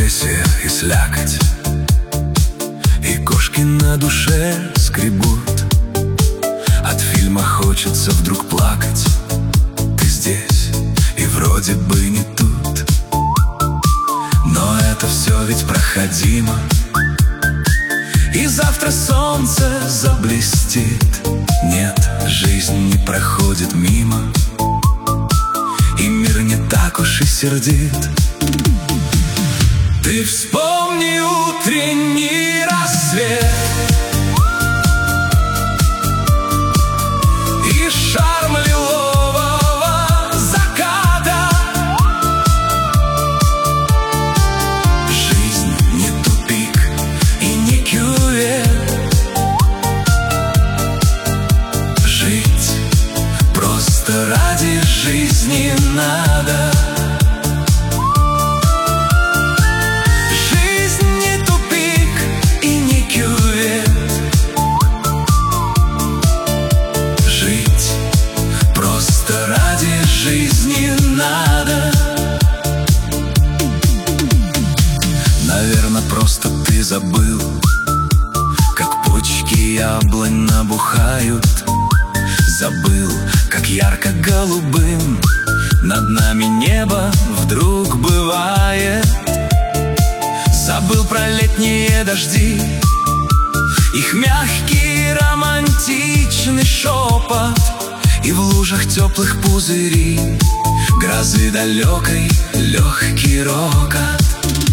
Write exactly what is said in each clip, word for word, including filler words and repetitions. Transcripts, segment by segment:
депрессия и слякоть, и кошки на душе скребут. От фильма хочется вдруг плакать. Ты здесь, и вроде бы не тут, но это все ведь проходимо, и завтра солнце заблестит. Нет, жизнь не проходит мимо, и мир не так уж и сердит. Ты вспомни утренний рассвет и шарм лилового заката. Жизнь не тупик и не кювет. Жить просто ради жизни надо. Жизни надо. Наверно, просто ты забыл, как почки яблонь набухают. Забыл, как ярко-голубым над нами небо вдруг бывает. Забыл про летние дожди, их мягкий романтичный шепот, и в лужах теплых пузырей грозы далекой легкий рокот.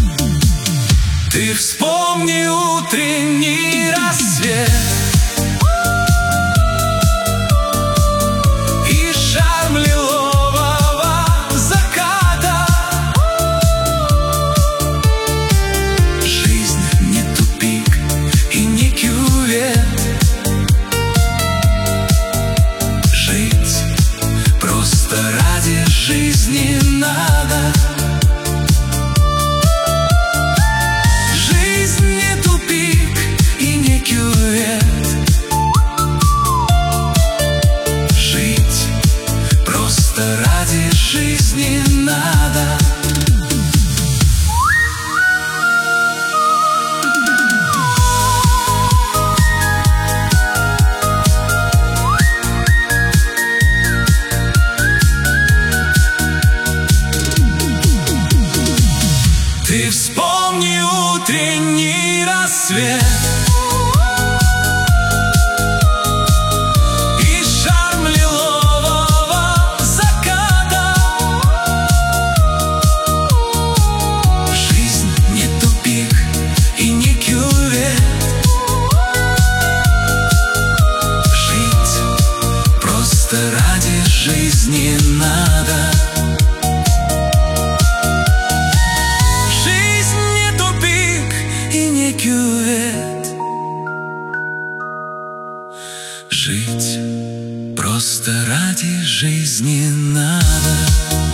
Ты вспомни утренний рассвет и шарм лилового заката. Жизнь не тупик и не кювет. Просто ради жизни надо. Жизнь не тупик и не кювет. Жить просто ради жизни надо. Ты вспомни утренний рассвет и шарм лилового заката. Жизнь не тупик и не кювет. Жить просто ради жизни надо. Жить просто ради жизни надо.